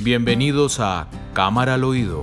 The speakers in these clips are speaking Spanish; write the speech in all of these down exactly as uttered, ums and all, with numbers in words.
Bienvenidos a Cámara al Oído.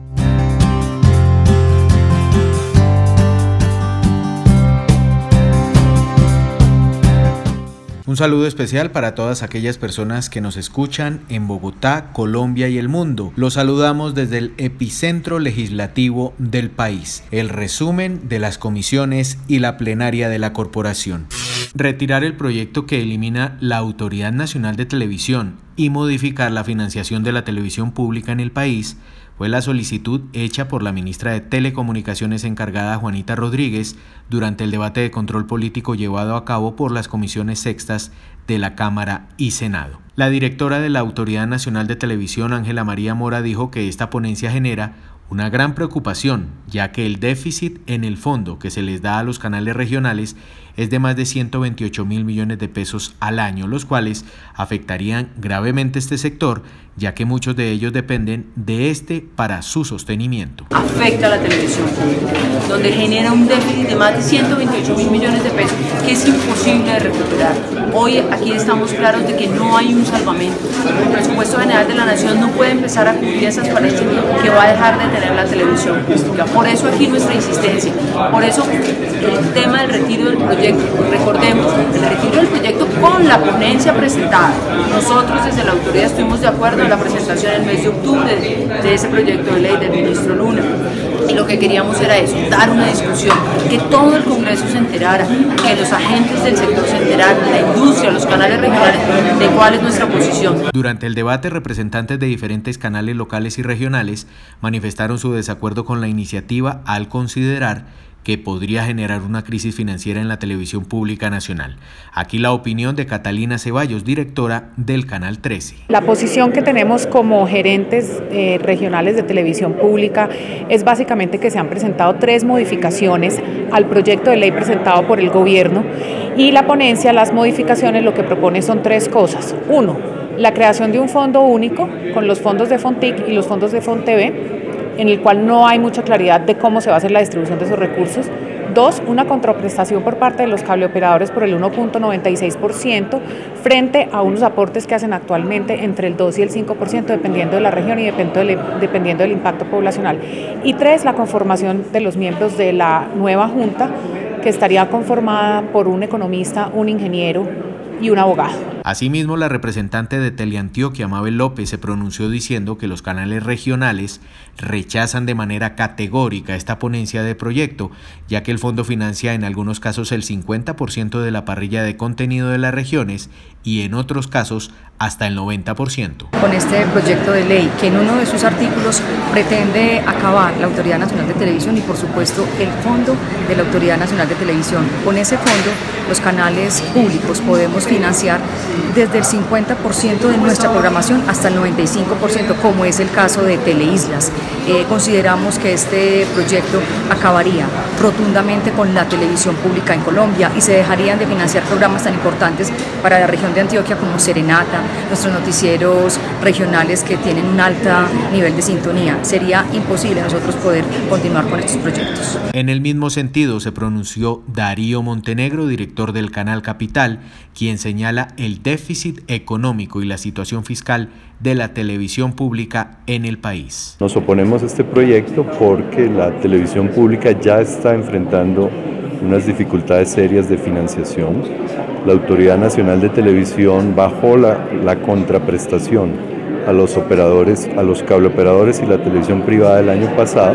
Un saludo especial para todas aquellas personas que nos escuchan en Bogotá, Colombia y el mundo. Los saludamos desde el epicentro legislativo del país, el resumen de las comisiones y la plenaria de la corporación. Retirar el proyecto que elimina la Autoridad Nacional de Televisión y modificar la financiación de la televisión pública en el país fue la solicitud hecha por la ministra de Telecomunicaciones encargada Juanita Rodríguez durante el debate de control político llevado a cabo por las comisiones sextas de la Cámara y Senado. La directora de la Autoridad Nacional de Televisión, Ángela María Mora, dijo que esta ponencia genera una gran preocupación, ya que el déficit en el fondo que se les da a los canales regionales es de más de ciento veintiocho mil millones de pesos al año, los cuales afectarían gravemente este sector, ya que muchos de ellos dependen de este para su sostenimiento. Afecta a la televisión pública, donde genera un déficit de más de ciento veintiocho mil millones de pesos que es imposible de recuperar. Hoy aquí estamos claros de que no hay un salvamento. El presupuesto general de la Nación no puede empezar a cubrir esas falencias que va a dejar de tener la televisión pública. Por eso aquí nuestra insistencia, por eso el tema del retiro del proyecto. Recordemos, el retiro del proyecto con la ponencia presentada. Nosotros desde la autoridad estuvimos de acuerdo en la presentación el mes de octubre de, de ese proyecto de ley del ministro Luna. Y lo que queríamos era eso, dar una discusión, que todo el Congreso se enterara, que los agentes del sector se enteraran, la industria, los canales regionales, de cuál es nuestra posición. Durante el debate, representantes de diferentes canales locales y regionales manifestaron su desacuerdo con la iniciativa al considerar que podría generar una crisis financiera en la televisión pública nacional. Aquí la opinión de Catalina Ceballos, directora del Canal trece. La posición que tenemos como gerentes eh, regionales de televisión pública es básicamente que se han presentado tres modificaciones al proyecto de ley presentado por el gobierno y la ponencia, las modificaciones lo que propone son tres cosas. Uno, la creación de un fondo único con los fondos de Fontic y los fondos de Fontv, en el cual no hay mucha claridad de cómo se va a hacer la distribución de esos recursos. Dos, una contraprestación por parte de los cableoperadores por el uno punto noventa y seis por ciento frente a unos aportes que hacen actualmente entre el dos y el cinco por ciento dependiendo de la región y dependiendo del impacto poblacional. Y tres, la conformación de los miembros de la nueva junta, que estaría conformada por un economista, un ingeniero y un abogado. Asimismo, la representante de Teleantioquia, Mabel López, se pronunció diciendo que los canales regionales rechazan de manera categórica esta ponencia de proyecto, ya que el fondo financia en algunos casos el cincuenta por ciento de la parrilla de contenido de las regiones y en otros casos hasta el noventa por ciento. Con este proyecto de ley, que en uno de sus artículos pretende acabar la Autoridad Nacional de Televisión y por supuesto el fondo de la Autoridad Nacional de Televisión. Con ese fondo los canales públicos podemos financiar desde el cincuenta por ciento de nuestra programación hasta el noventa y cinco por ciento, como es el caso de Teleislas. Eh, consideramos que este proyecto acabaría rotundamente con la televisión pública en Colombia y se dejarían de financiar programas tan importantes para la región de Antioquia como Serenata, nuestros noticieros regionales que tienen un alto nivel de sintonía. Sería imposible nosotros poder continuar con estos proyectos. En el mismo sentido se pronunció Darío Montenegro, director del Canal Capital, quien señala el déficit económico y la situación fiscal de la televisión pública en el país. Nos oponemos a este proyecto porque la televisión pública ya está enfrentando unas dificultades serias de financiación. La Autoridad Nacional de Televisión bajó la, la contraprestación a los operadores, a los cableoperadores y la televisión privada el año pasado,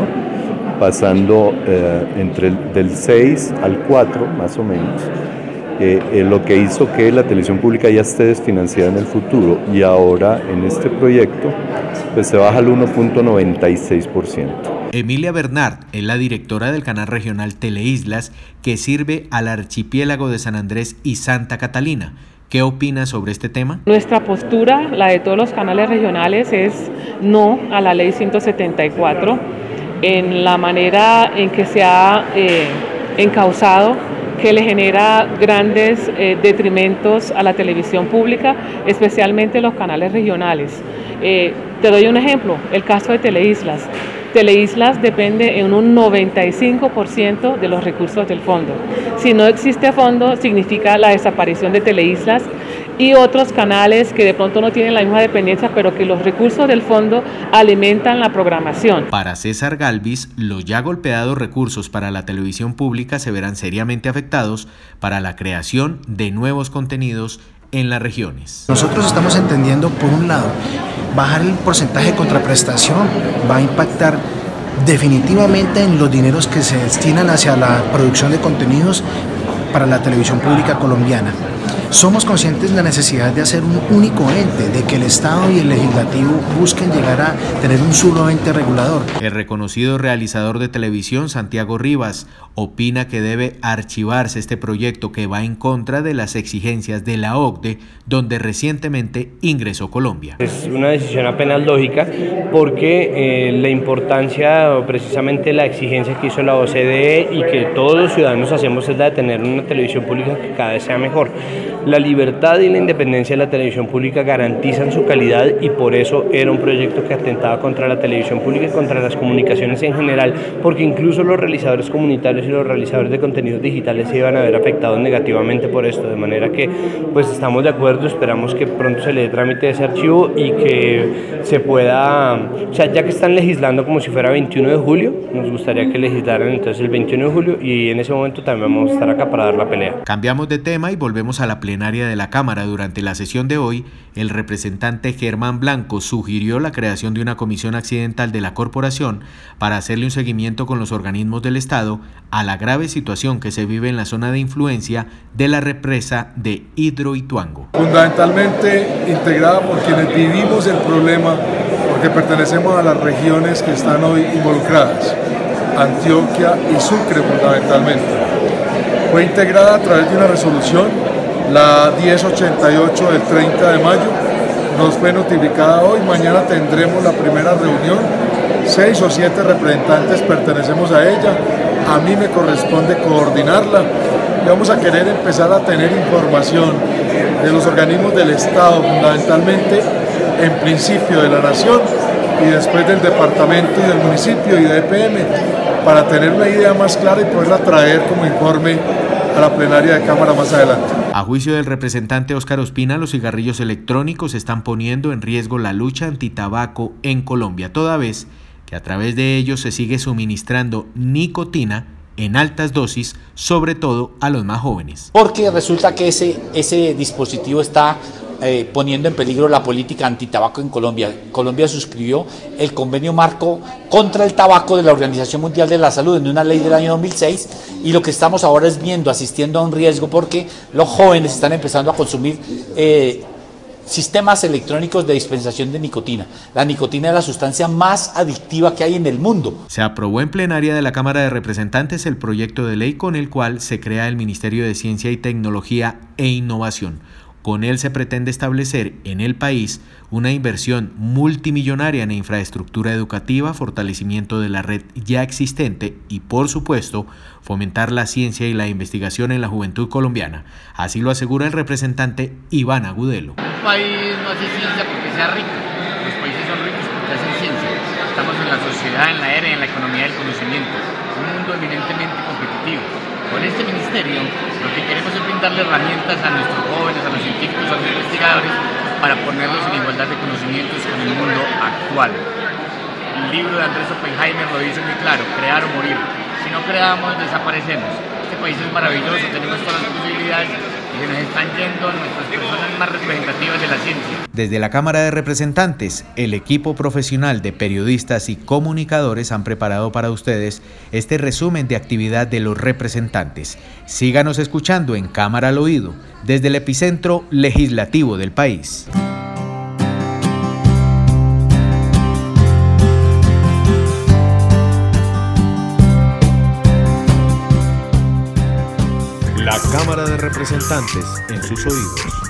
pasando eh, entre el, del seis al cuatro más o menos. Eh, eh, lo que hizo que la televisión pública ya esté desfinanciada en el futuro y ahora en este proyecto pues se baja al uno punto noventa y seis por ciento. Emilia Bernard es la directora del canal regional Teleislas que sirve al archipiélago de San Andrés y Santa Catalina. ¿Qué opina sobre este tema? Nuestra postura, la de todos los canales regionales, es no a la ley ciento setenta y cuatro en la manera en que se ha eh, encauzado, que le genera grandes eh, detrimentos a la televisión pública, especialmente los canales regionales. Eh, te doy un ejemplo, el caso de Teleislas. Teleislas depende en un noventa y cinco por ciento de los recursos del fondo. Si no existe fondo, significa la desaparición de Teleislas y otros canales que de pronto no tienen la misma dependencia, pero que los recursos del fondo alimentan la programación. Para César Galvis, los ya golpeados recursos para la televisión pública se verán seriamente afectados para la creación de nuevos contenidos en las regiones. Nosotros estamos entendiendo, por un lado, bajar el porcentaje de contraprestación va a impactar definitivamente en los dineros que se destinan hacia la producción de contenidos para la televisión pública colombiana. Somos conscientes de la necesidad de hacer un único ente, de que el Estado y el Legislativo busquen llegar a tener un solo ente regulador. El reconocido realizador de televisión, Santiago Rivas, opina que debe archivarse este proyecto que va en contra de las exigencias de la O C D E, donde recientemente ingresó Colombia. Es una decisión apenas lógica porque eh, la importancia o precisamente la exigencia que hizo la O C D E y que todos los ciudadanos hacemos es la de tener una televisión pública que cada vez sea mejor. La libertad y la independencia de la televisión pública garantizan su calidad y por eso era un proyecto que atentaba contra la televisión pública y contra las comunicaciones en general, porque incluso los realizadores comunitarios y los realizadores de contenidos digitales se iban a ver afectados negativamente por esto, de manera que pues estamos de acuerdo, esperamos que pronto se le dé trámite de ese archivo y que se pueda, o sea, ya que están legislando como si fuera veintiuno de julio, nos gustaría que legislaran entonces el veintiuno de julio y en ese momento también vamos a estar acá para dar la pelea. Cambiamos de tema y volvemos a la plenaria de la Cámara. Durante la sesión de hoy, el representante Germán Blanco sugirió la creación de una comisión accidental de la corporación para hacerle un seguimiento con los organismos del Estado a la grave situación que se vive en la zona de influencia de la represa de Hidroituango. Fundamentalmente integrada por quienes vivimos el problema, porque pertenecemos a las regiones que están hoy involucradas, Antioquia y Sucre fundamentalmente. Fue integrada a través de una resolución, la diez ochenta y ocho del treinta de mayo, nos fue notificada hoy, mañana tendremos la primera reunión, seis o siete representantes pertenecemos a ella, a mí me corresponde coordinarla y vamos a querer empezar a tener información de los organismos del Estado, fundamentalmente en principio de la Nación y después del departamento y del municipio y de E P M, para tener una idea más clara y poderla traer como informe a la plenaria de Cámara más adelante. A juicio del representante Óscar Ospina, los cigarrillos electrónicos están poniendo en riesgo la lucha antitabaco en Colombia, toda vez que a través de ellos se sigue suministrando nicotina en altas dosis, sobre todo a los más jóvenes. Porque resulta que ese, ese dispositivo está eh, poniendo en peligro la política antitabaco en Colombia. Colombia suscribió el convenio marco contra el tabaco de la Organización Mundial de la Salud en una ley del año dos mil seis y lo que estamos ahora es viendo, asistiendo a un riesgo porque los jóvenes están empezando a consumir eh, sistemas electrónicos de dispensación de nicotina. La nicotina es la sustancia más adictiva que hay en el mundo. Se aprobó en plenaria de la Cámara de Representantes el proyecto de ley con el cual se crea el Ministerio de Ciencia y Tecnología e Innovación. Con él se pretende establecer en el país una inversión multimillonaria en infraestructura educativa, fortalecimiento de la red ya existente y, por supuesto, fomentar la ciencia y la investigación en la juventud colombiana. Así lo asegura el representante Iván Agudelo. Un país no hace ciencia porque sea rico, los países son ricos porque hacen ciencia. Estamos en la sociedad, en la era y en la economía del conocimiento, un mundo eminentemente competitivo. Con este ministerio lo que queremos es brindarle herramientas a nuestros jóvenes, a los científicos, a los investigadores para ponerlos en igualdad de conocimientos con el mundo actual. El libro de Andrés Oppenheimer lo dice muy claro, crear o morir. Si no creamos, desaparecemos. Este país es maravilloso, tenemos todas las posibilidades y se nos están yendo nuestras personas más representativas de la ciencia. Desde la Cámara de Representantes, el equipo profesional de periodistas y comunicadores han preparado para ustedes este resumen de actividad de los representantes. Síganos escuchando en Cámara al Oído, desde el epicentro legislativo del país. La Cámara de Representantes en sus oídos.